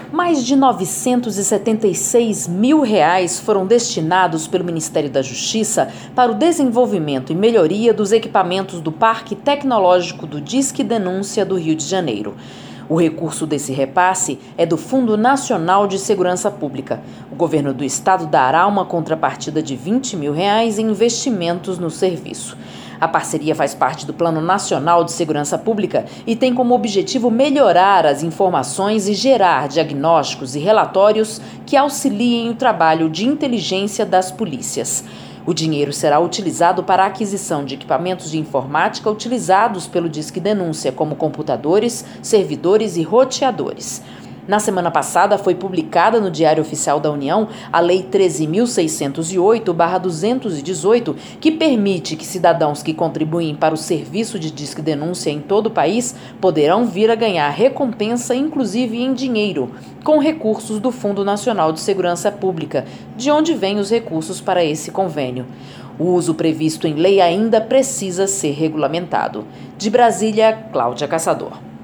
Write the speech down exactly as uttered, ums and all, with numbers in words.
Mais de novecentos e setenta e seis mil reais foram destinados pelo Ministério da Justiça para o desenvolvimento e melhoria dos equipamentos do Parque Tecnológico do Disque Denúncia do Rio de Janeiro. O recurso desse repasse é do Fundo Nacional de Segurança Pública. O governo do estado dará uma contrapartida de vinte mil reais em investimentos no serviço. A parceria faz parte do Plano Nacional de Segurança Pública e tem como objetivo melhorar as informações e gerar diagnósticos e relatórios que auxiliem o trabalho de inteligência das polícias. O dinheiro será utilizado para a aquisição de equipamentos de informática utilizados pelo Disque Denúncia, como computadores, servidores e roteadores. Na semana passada, foi publicada no Diário Oficial da União a Lei treze mil seiscentos e oito barra duzentos e dezoito, que permite que cidadãos que contribuem para o serviço de Disque Denúncia em todo o país poderão vir a ganhar recompensa, inclusive em dinheiro, com recursos do Fundo Nacional de Segurança Pública, de onde vêm os recursos para esse convênio. O uso previsto em lei ainda precisa ser regulamentado. De Brasília, Cláudia Caçador.